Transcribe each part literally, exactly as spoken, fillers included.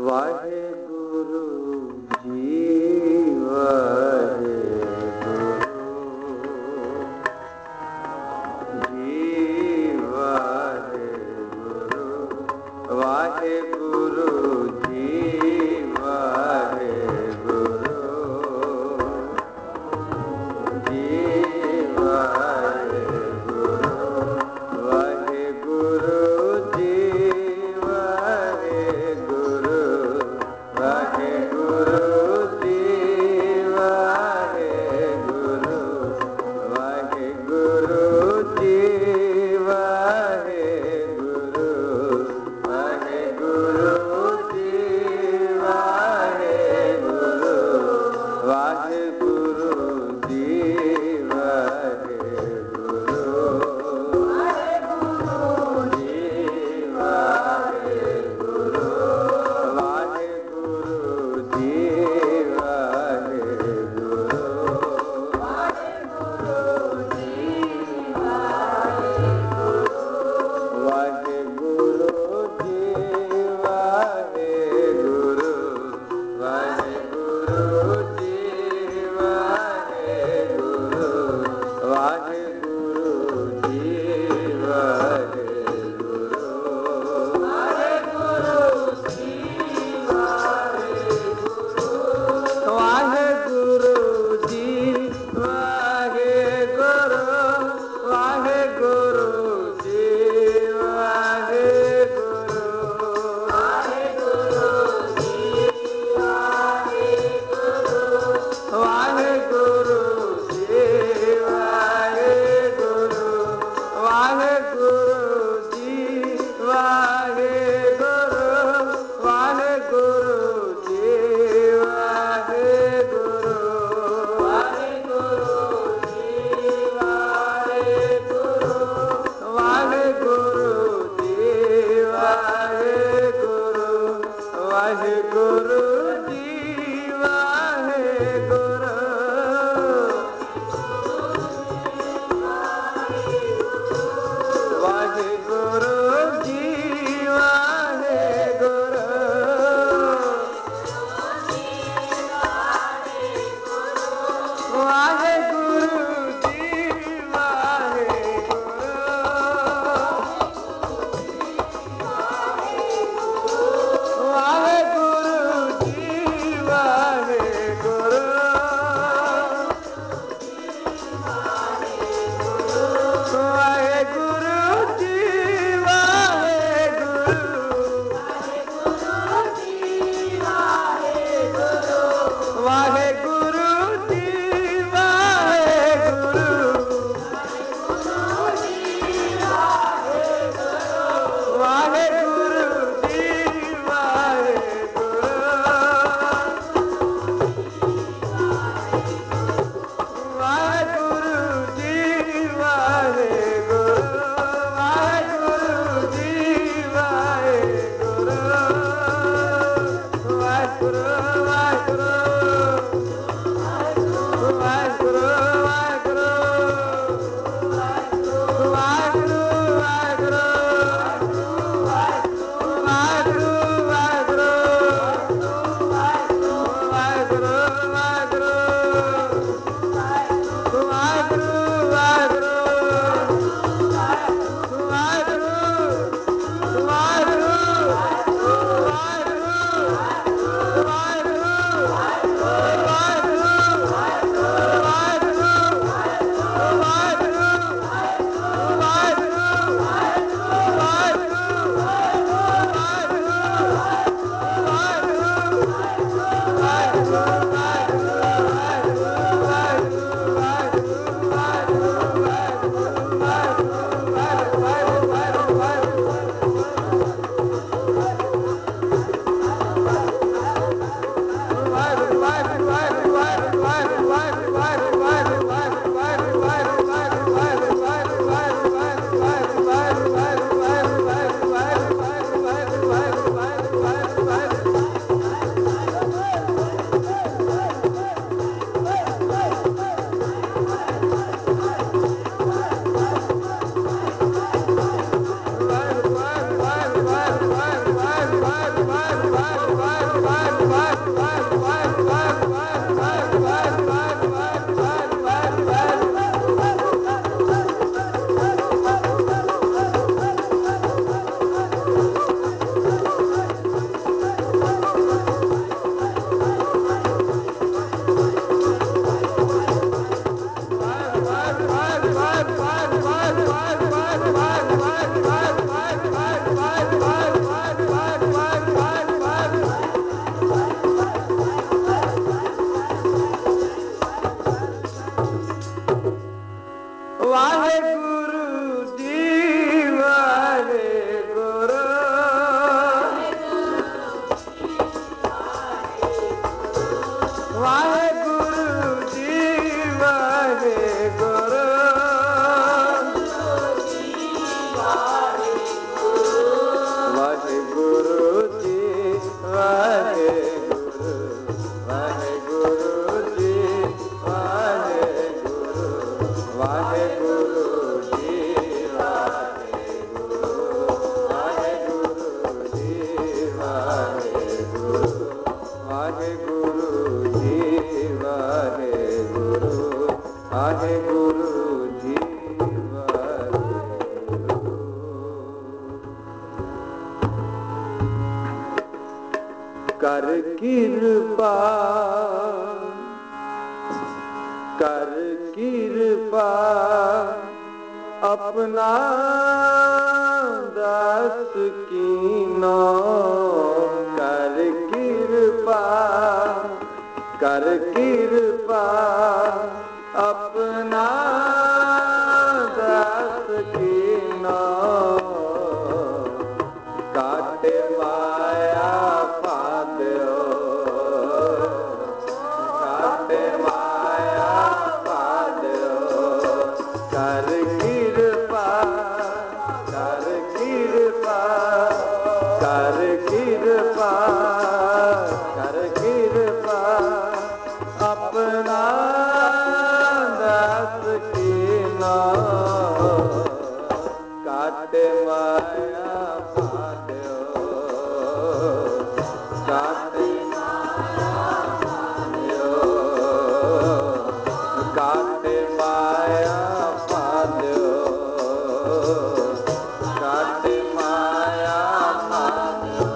Waheguru ji Waheguru ji Waheguru Waheguru ji Waheguru ji Waheguru Waheguru ji Waheguru Waheguru ji Waheguru Waheguru ji Waheguru Waheguru ji Waheguru Waheguru ji Bye. Waheguru ji Waheguru Waheguru ji Waheguru Waheguru ji Waheguru Waheguru ji Waheguru Waheguru ji Waheguru Waheguru ji Waheguru Waheguru ji ਕਰ ਕਿਰਪਾ ਕਰ ਕਿਰਪਾ ਆਪਣਾ ਦਾਸ ਕੀਨੋ ਕਰ ਕਿਰਪਾ ਕਰ ਕਿਰਪਾ ਆਪਣਾ ਦਾਸ ਕੀਨੋ ਕਾਟੇ ਮਾਇਆ ਪਾਦਿਓ ਕਾਟੇ ਮਾਇਆ ਪਾਦਿਓ ਕਰ ਕਿਰਪਾ ਕਰ ਕਿਰਪਾ ਕਰ ਕਿਰਪਾ ਕਰ ਕਿਰਪਾ ਆਪਣਾ ਦਾਸ ਕੀਨੋ ਕਾਟੇ ਮਾਇਆ ਪਾਦਿਓ ਕਾਟੇ ਮਾਇਆ ਪਾਦਿਓ ਕਾਟੇ ਮਾਇਆ ਪਾਦਿਓ ਕਾਟੇ ਮਾਇਆ ਪਾਦਿਓ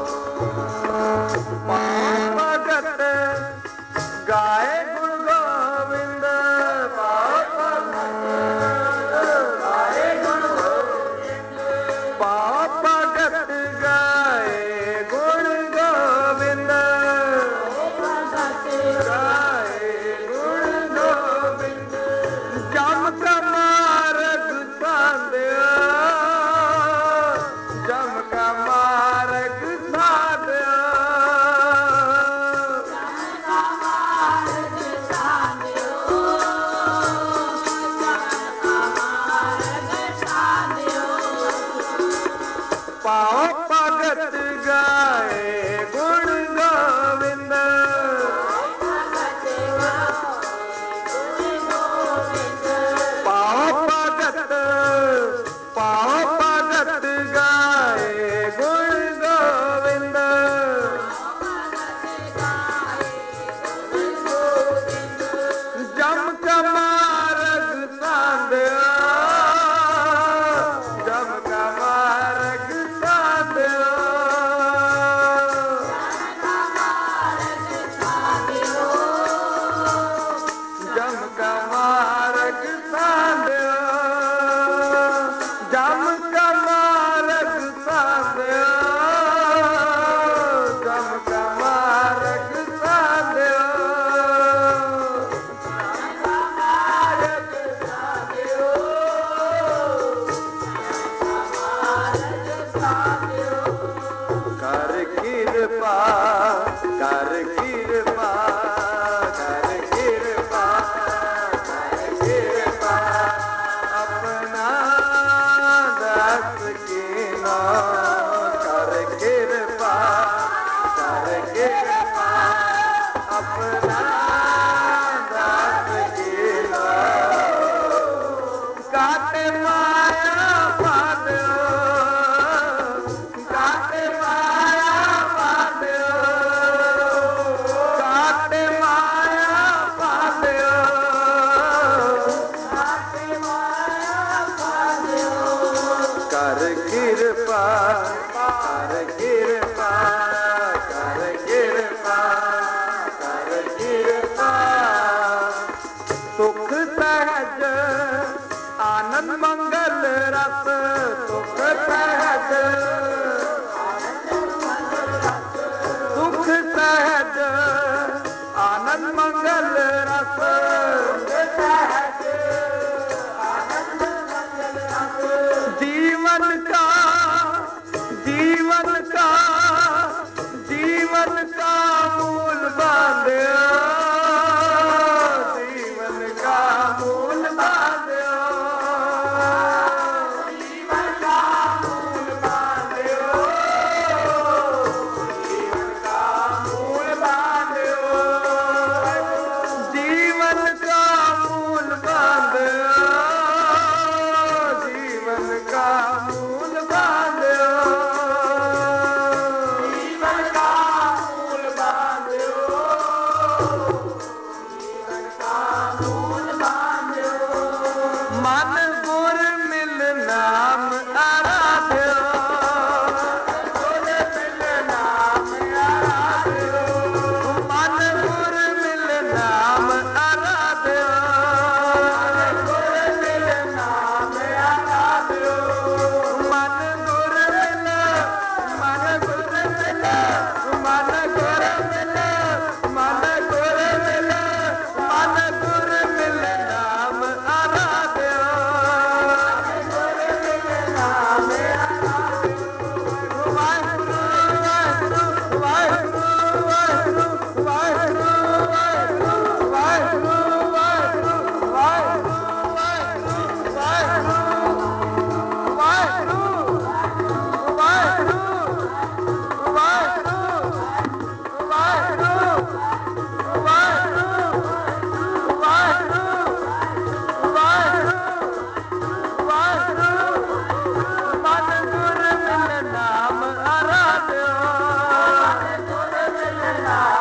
ਭਗਤ ਗਾਏ ਗੁਣ ਗੋਬਿੰਦ ਗਾਏ ਗੁਣ ਗੋਬਿੰਦ ਪਾਪ ਭਗਤ ਗਾਏ ਗੁਣ ਗੋਬਿੰਦ ਗਾਏ ਗੁਣ ਗੋਬਿੰਦ ਜਮ ਕਮਾਰਗ ਸਾਧਿਆ ਜਮ ਕਮਾਰਗ ਸਾਧਿਆ ਪਾਉ ਭਗਤ ਗਾਏ ਗੁਣ ਗੋਬਿੰਦ ਪਾਉ ਭਗਤ ਪਾਉ ਭਗਤ ਗਾਏ ਗੁਣ ਗੋਬਿੰਦ ਜਮ ਕਮਾਰਗ ਸਾਧਿਆ ਜਮ ਕਮਾਰਗ ਸਾਧਿਆ ਜਮ ਕਮਾਰਗ ਸਾਧਿਆ ਜਮ ਕਮਾਰਗ ਸਾਧਿਆ ਜਮ ਕਮਾਰਗ ਸਾਧਿਆ ਕਰ ਕਿਰਪਾ ਕਰ ਕਿਰਪਾ ਕਰ ਕਿਰਪਾ ਕਰ ਕਿਰਪਾ ਆਪਣਾ ਦਾਸ ਕੀਨੋ ਕਰ ਕਿਰਪਾ ਕਰ ਕਿਰਪਾ ਆਪਣਾ ਦਾਸ ਕੀਨੋ ਕਾਟੇ ਮਾਇਆ ਪਾਦਿਓ ਕਾਟੇ ਮਾਇਆ ਪਾਦਿਓ ਕਾਟੇ ਮਾਇਆ ਪਾਦਿਓ ਕਾਟੇ ਮਾਇਆ ਪਾਦਿਓ ਕਰ ਕਿਰਪਾ ਕਰ ਕਿਰਪਾ ਕਰ ਕਿਰਪਾ ਕਰ ਕਿਰਪਾ ਸੁਖ ਸਹਿਜ ਆਨੰਦ ਮੰਗਲ ਰਸ ਸੁਖ ਸਹਿਜ ਸੁਖ ਸਹਿਜ ਆਨੰਦ ਮੰਗਲ ਰਸ जीवन का जीवन का जीवन का मूल बांधया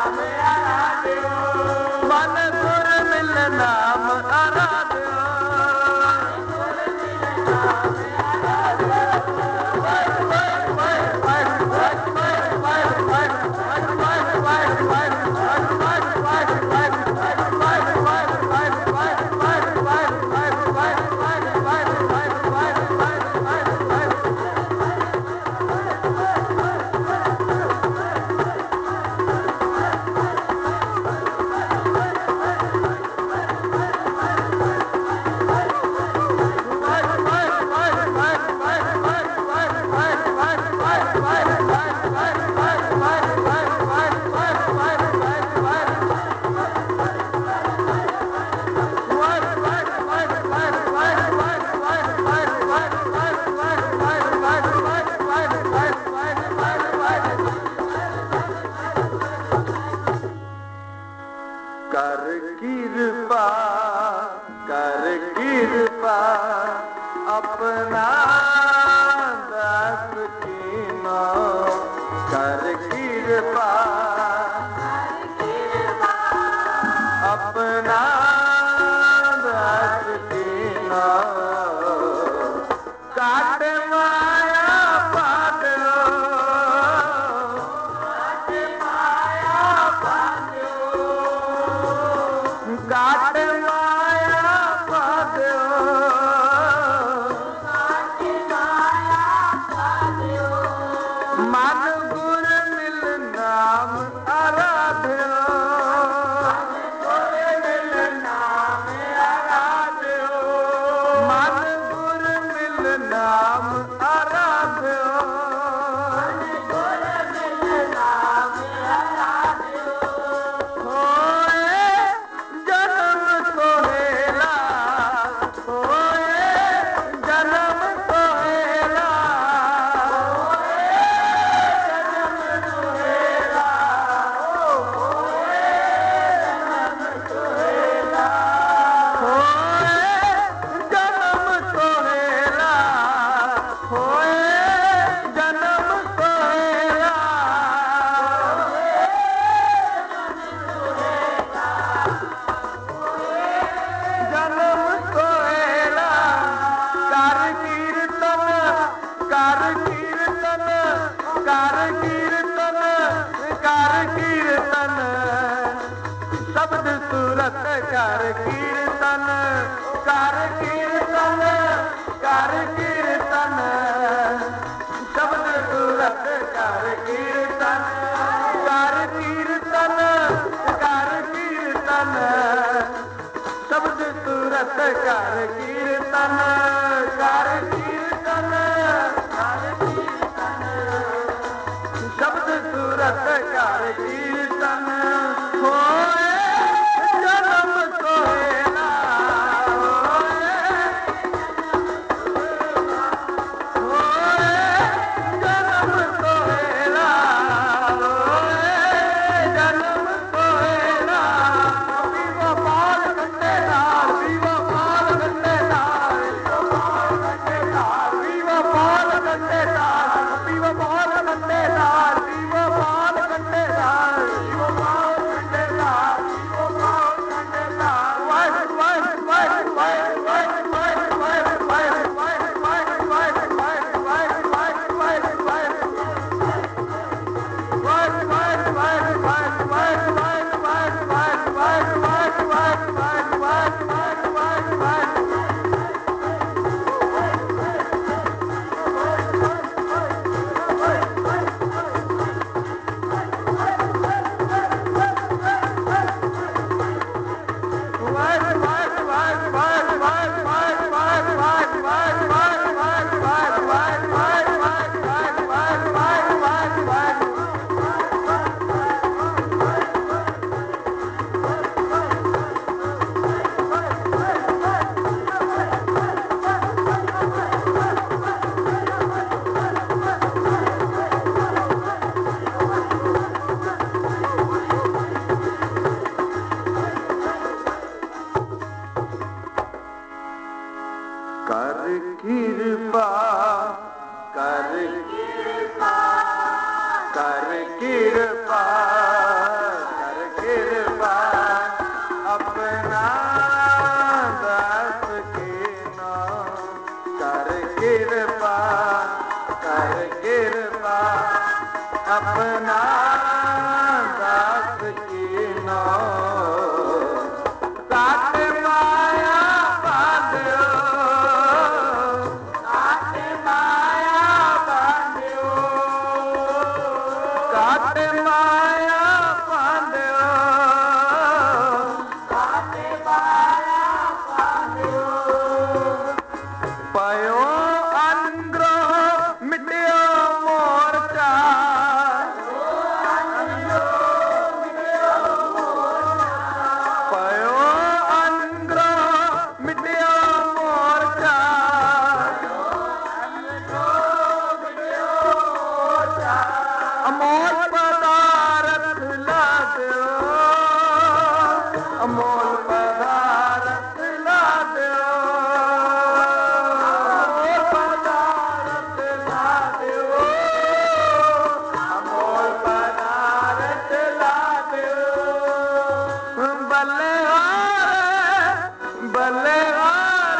Bye. नो काट माया बांधियो काट माया बांधियो काट माया बांधियो काट माया बांधियो पयो अनुग्रह मिटियो मोर्चा पयो अनुग्रह मिटियो मोर्चा अमोल पदारथ ला दियो अमोल पदारथ ला दियो अमोल पदारथ ला दियो अमोल पदारथ ला दियो बल्लेहार बल्लेहार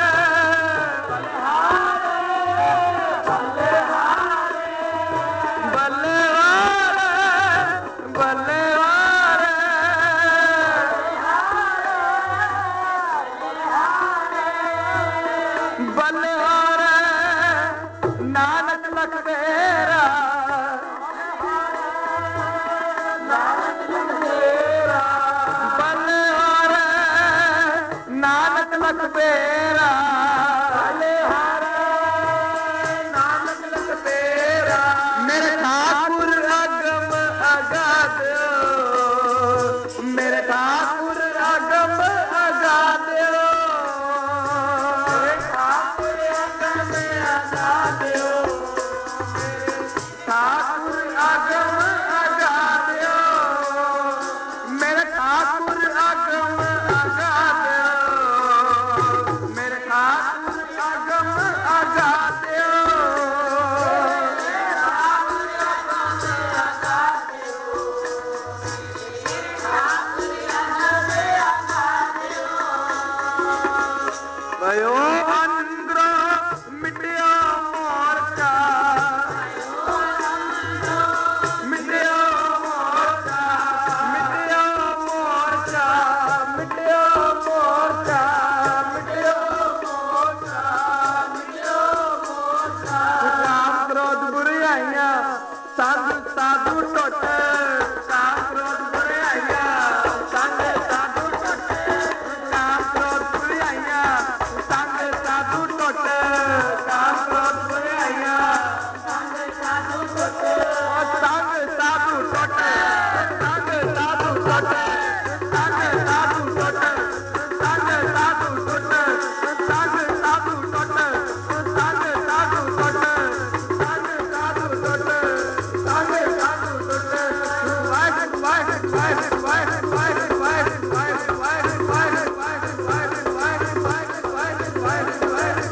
बल्लेहार बल्लेहार बल्लेहार नानक लख तेरा बल्लेहार नानक लख तेरा बल्लेहार नानक लख तेरा मेरे ठाकुर अगम अगाधो मेरे ठाकुर अगम अगाधो मेरे ठाकुर अगम अगाधो ठाकुर अगम अगाधो मेरे ठाकुर अगम अगाधो मेरे ठाकुर अगम अगाधो भयो अनुग्रह मिटियो मोर्चा मिटियो मोर्चा मिटियो मोर्चा मिटियो मोर्चा मिटियो मोर्चा मिटियो मोर्चा काम क्रोध बुराइयां साधु साधु टुट काम क्रोध बुराइयां संग साधु टुट काम क्रोध बुराइयां संग साधु टुट काम क्रोध बुराइयां संग साधु टुट संग साधु टुट संग साधु टुट संग साधु टुट संग साधु टुट संग साधु टुट संग साधु टुट संग साधु टुट संग साधु टुट वाहिगुरू वाहिगुरू वाहिगुरू वाहिगुरू वाहिगुरू वाहिगुरू वाहिगुरू वाहिगुरू वाहिगुरू वाहिगुरू वाहिगुरू वाहिगुरू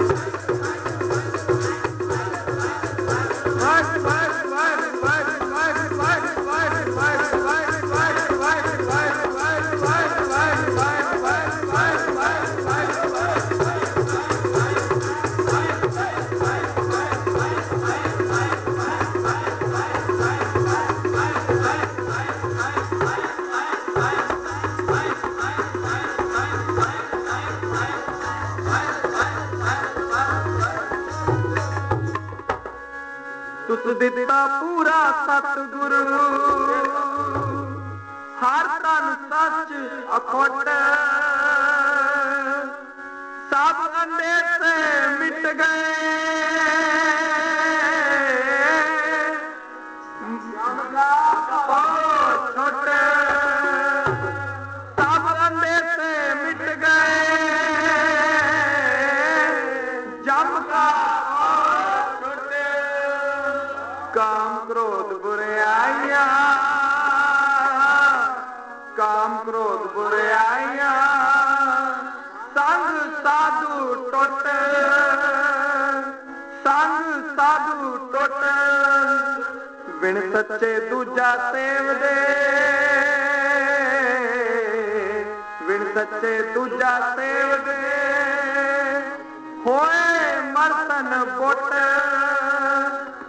तुस दिता पूरा सतगुरु हर तन सच अखोट सब अंधेरे मिट गए छोटे सब अंधेरे मिट गए जम का काम क्रोध बुराइयां काम क्रोध बुराइयां संग साधु टुट संग साधु टुट बिन सच्चे दूजा सेव दे बिन सच्चे दूजा सेव दे होए मर्तन बुट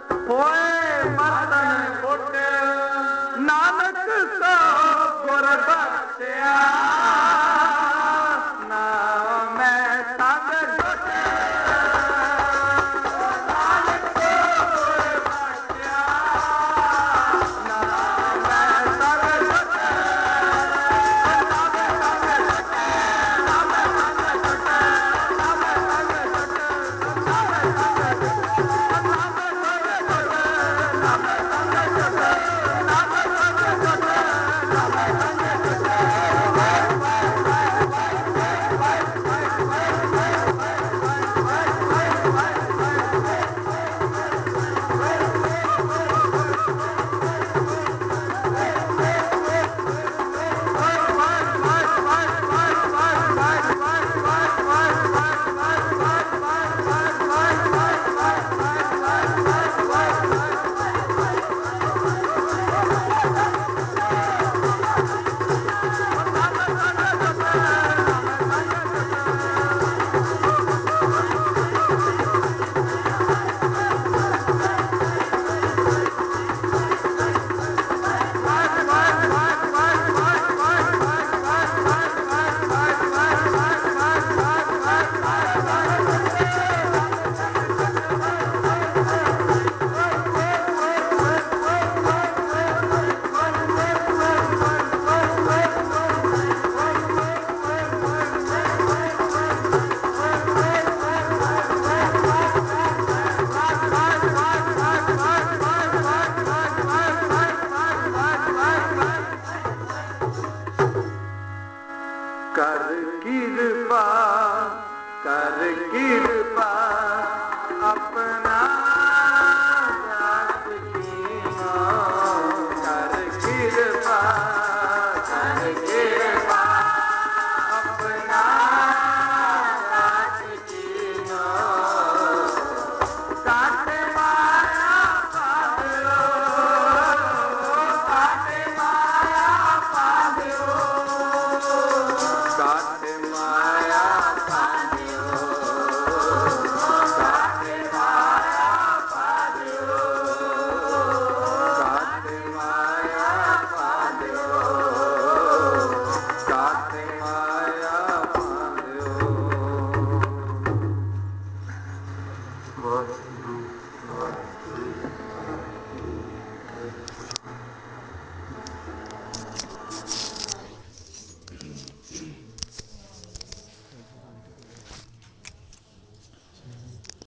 होए मर्तन बुट नानक सो गुरदा ਬਖਸ਼ਿਆ ਨਾ ਮੈਂ ਸੰਗ ਟੁੱਟਿਆ ਨਾਨਕ ਕੋਲ ਬਖਸ਼ਿਆ ਨਾ ਮੈਂ ਸੰਗ ਟੁੱਟਿਆ ਨਾ ਮੈਂ ਸੰਗ ਟੁੱਟਿਆ ਨਾ ਮੈਂ ਸੰਗ ਟੁੱਟਿਆ ਨਾ ਮੈਂ ਸੰਗ ਟੁੱਟਿਆ ਨਾ ਮੈਂ ਸੰਗ ਟੁੱਟਿਆ ਨਾ ਮੈਂ ਸੰਗ ਟੁੱਟਿਆ ਨਾ ਮੈਂ ਸੰਗ ਟੁੱਟਿਆ ਨਾ ਮੈਂ ਸੰਗ ਟੁੱਟਿਆ ਨਾ ਮੈਂ ਸੰਗ ਕਰ ਕਿਰਪਾ ਕਰ ਕਿਰਪਾ ਆਪਣਾ ਦਾਸ ਕੀਨਾ ਕਰ ਕਿਰਪਾ ਕਰ ਕਿਰਪਾ